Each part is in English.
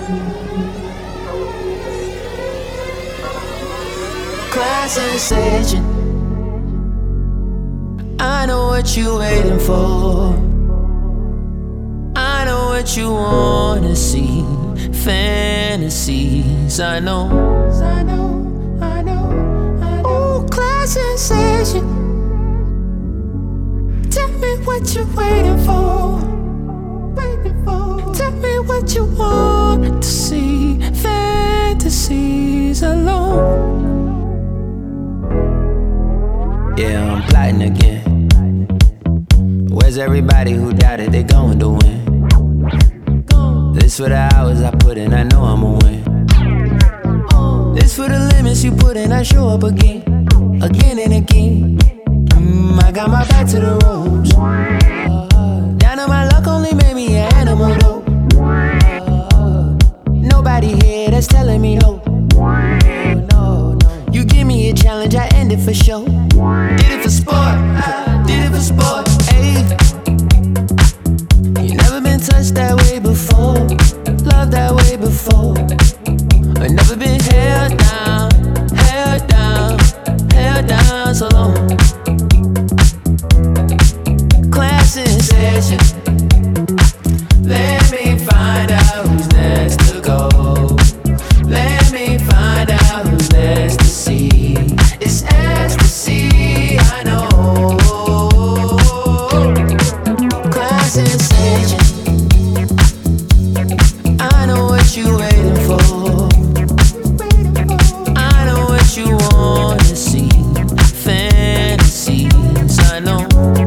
Class sensation. I know what you waiting for. I know what you wanna see. Fantasies. I know. Ooh, class sensation. Tell me what you waiting for. Tell me what you want to see. Fantasies alone. Yeah, I'm plotting again. Where's everybody who doubted they going to win? This for the hours I put in, I know I'ma win. This for the limits you put in, I show up again and again. I got my back to the ropes. Down on my luck only made me an animal though. Nobody here that's telling me no. You give me a challenge, I end it for sure. Did it for sport, did it for sport, ayy. You never been touched that way before, loved that way before. I never been held down, held down, held down so long. Class in session. Let me find out who's next to go. Let me find out who's next to see. It's ecstasy, I know. Class sensation. I know what you waiting for. I know what you wanna see. Fantasies, I know.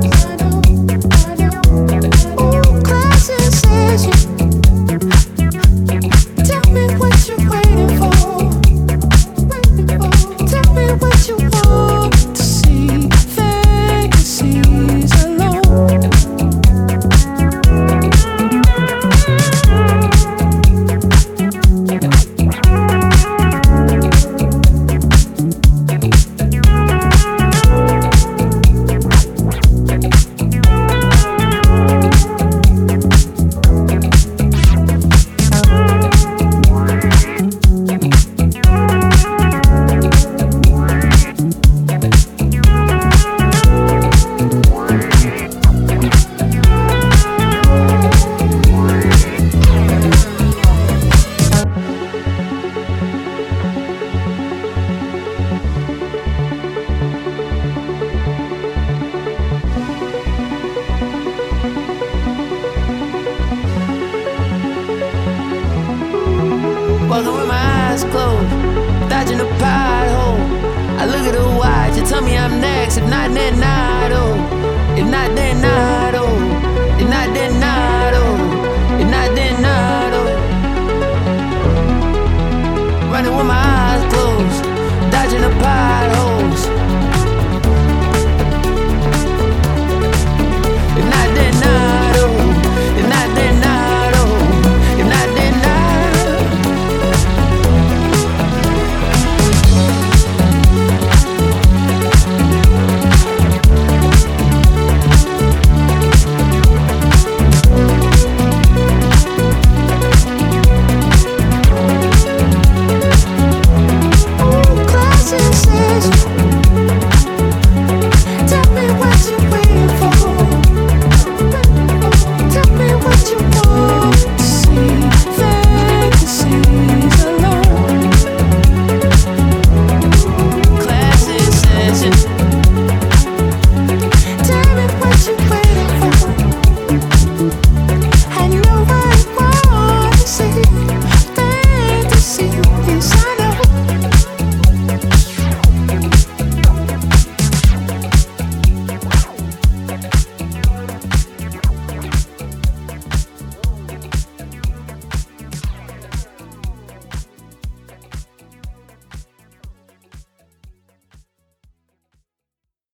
Ooh, class sensation. Tell me what you waiting for. Tell me what you want to see. Fantasies alone. Walking with my eyes closed, dodging a pothole. I look at her watch, you tell me I'm next. If not, then not, oh. If not, then not, oh. If not, then not, oh. If not, then not, oh. Running with my